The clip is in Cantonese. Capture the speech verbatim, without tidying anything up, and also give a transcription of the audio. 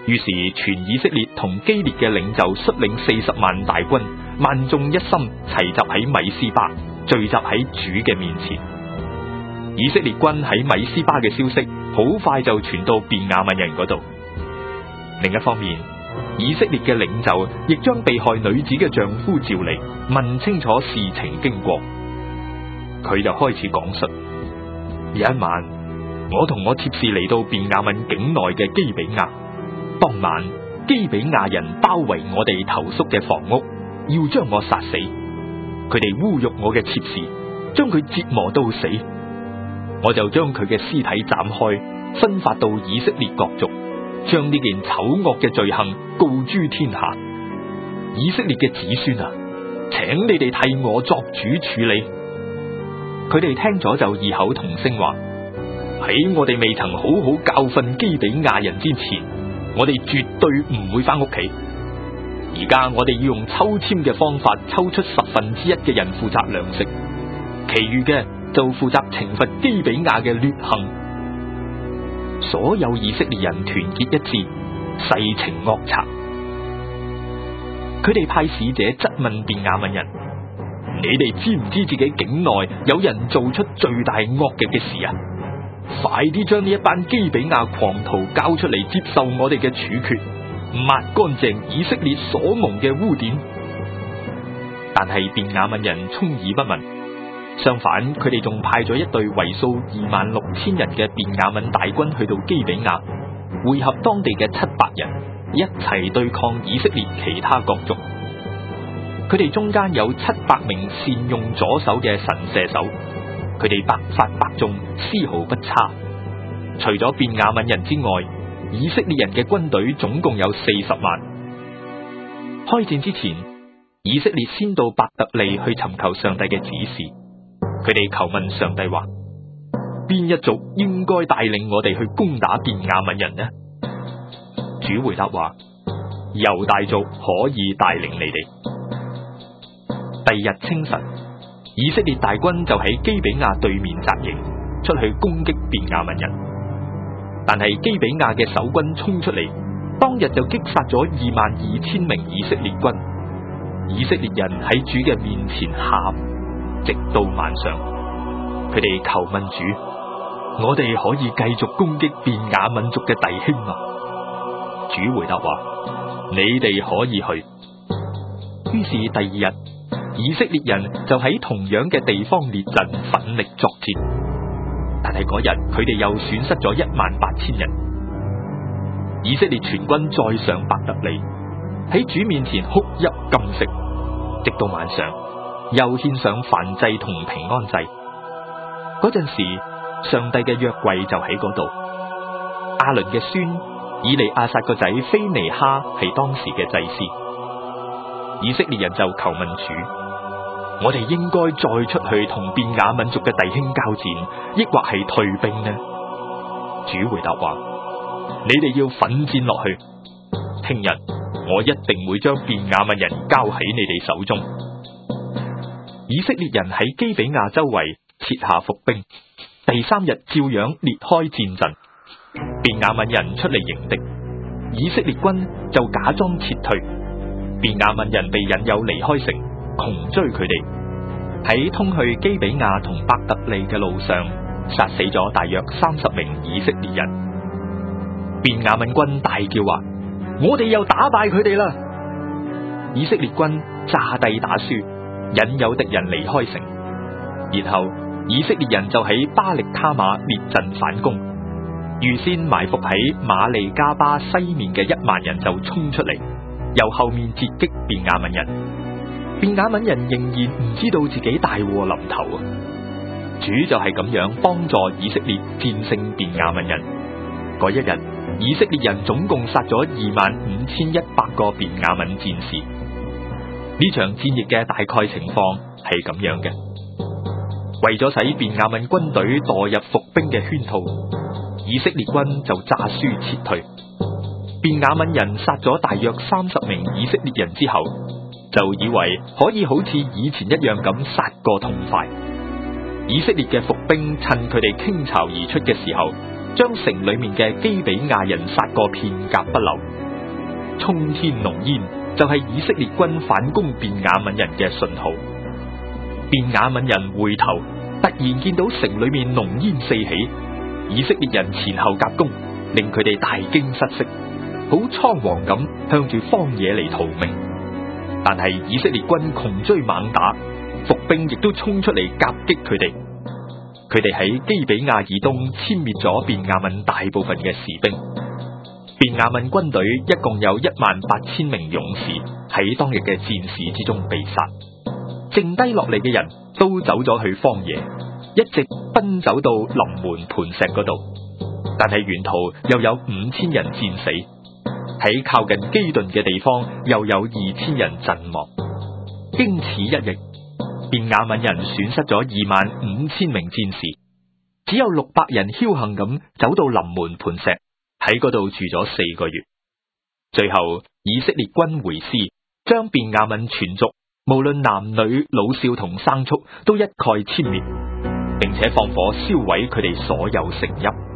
於是全以色列同基列嘅領袖率領四十萬大軍，萬眾一心，齊集喺米斯巴，聚集喺主嘅面前。以色列軍喺米斯巴嘅消息好快就傳到便雅憫人嗰度。另一方面，以色列嘅領袖亦將被害女子嘅丈夫召嚟，問清楚事情經過。佢就開始講述：有一晚，我同我妾侍嚟到便雅憫境內嘅基比亞。當晚，基比亞人包圍我哋投宿嘅房屋，要將我殺死。佢哋侮辱我嘅妾侍，將佢折磨到死。我就將佢嘅屍體斬開，分發到以色列各族，將呢件醜惡嘅罪行告諸天下。以色列嘅子孫啊，請你哋替我作主處理。佢哋聽咗就異口同聲話：喺我哋未曾好好教訓基比亞人之前，我哋絕對唔會翻屋企。而家我哋要用抽籤嘅方法抽出十分之一嘅人負責糧食，其餘嘅就負責懲罰基比亞嘅劣行。所有以色列人團結一致，細情惡策。佢哋派使者質問便雅憫人：你哋知唔知自己境內有人做出最大惡極嘅事啊？快啲將呢一班基比亞狂徒交出嚟，接受我哋嘅處決，抹乾淨以色列所蒙嘅污點。但係便雅憫人充耳不聞，相反，佢哋仲派咗一隊為數二萬六千人嘅便雅憫大軍去到基比亞，匯合當地嘅七百人，一齊對抗以色列其他各族。佢哋中間有七百名善用左手嘅神射手，佢哋百發百中，絲毫不差。除咗便雅憫人之外，以色列人嘅軍隊總共有四十萬。開戰之前，以色列先到伯特利去尋求上帝嘅指示。佢哋求問上帝話：邊一族應該帶領我哋去攻打便雅憫人呢？主回答話：猶大族可以帶領你哋。第二日清晨，以色列大軍就喺基比亞對面紮營，出去攻擊便雅憫人。但係基比亞嘅守軍衝出嚟，當日就擊殺咗二萬二千名以色列軍。以色列人喺主嘅面前喊，直到晚上。佢哋求問主：我哋可以繼續攻擊便雅憫族嘅弟兄嗎？主回答話：你哋可以去。於是第二日，以色列人就喺同樣嘅地方列陣，奮力作戰。但係嗰日佢哋又損失咗一萬八千人。以色列全軍再上伯特利，喺主面前哭泣禁食，直到晚上，又獻上燔祭同平安祭。嗰陣時，上帝嘅約櫃就喺嗰度。亞倫嘅孫以利亞撒個仔菲尼哈係當時嘅祭司。以色列人就求問主：我哋應該再出去同便雅憫族嘅弟兄交戰，抑或係退兵呢？主回答話：你哋要奮戰落去。聽日我一定會將便雅憫人交喺你哋手中。以色列人喺基比亞周圍設下伏兵，第三日照樣列開戰陣。便雅憫人出嚟迎敵，以色列軍就假裝撤退。便雅憫人被引誘離開城，窮追佢哋。喺通去基比亞同伯特利嘅路上，殺死咗大約三十名以色列人。便雅憫軍大叫話：我哋又打敗佢哋啦！以色列軍詐帝打輸，引誘敵人離開城。然後以色列人就喺巴力卡馬列陣反攻。預先埋伏喺馬利加巴西面嘅一萬人就衝出嚟，由後面截擊便雅憫人。便雅憫人仍然唔知道自己大禍臨頭啊！主就係咁樣幫助以色列戰勝便雅憫人。嗰一日，以色列人總共殺咗二萬五千一百個便雅憫戰士。呢場戰役嘅大概情況係咁樣嘅：為咗使便雅憫軍隊墮入伏兵嘅圈套，以色列軍就詐輸撤退。便雅憫人殺咗大約三十名以色列人之後，就以為可以好似以前一樣咁殺個痛快。以色列嘅伏兵趁佢哋傾巢而出嘅時候， 將城裏面嘅基比亞人殺過片甲不留。衝天濃煙就係以色列軍反攻便雅憫人嘅信號。便雅憫人回頭，突然見到城裏面濃煙四起，以色列人前後夾攻，令佢哋大驚失色，好倉皇咁向住荒野嚟逃命。但係以色列軍窮追猛打，伏兵亦都衝出嚟夾擊佢哋。佢哋喺基比亞以東殲滅咗便雅憫大部分嘅士兵。便雅憫軍隊一共有一萬八千名勇士喺當日嘅戰事之中被殺，剩低落嚟嘅人都走咗去荒野，一直奔走到臨門磐石嗰度。但係沿途又有五千人戰死，喺靠近基頓嘅地方又有二千人陣亡。經此一役，便雅憫人損失咗二萬五千名戰士，只有六百人僥倖咁走到臨門磐石，喺嗰度住咗四個月。最後以色列軍回師，將便雅憫全族無論男女老少同牲畜都一概殲滅，並且放火燒毀佢哋所有城邑。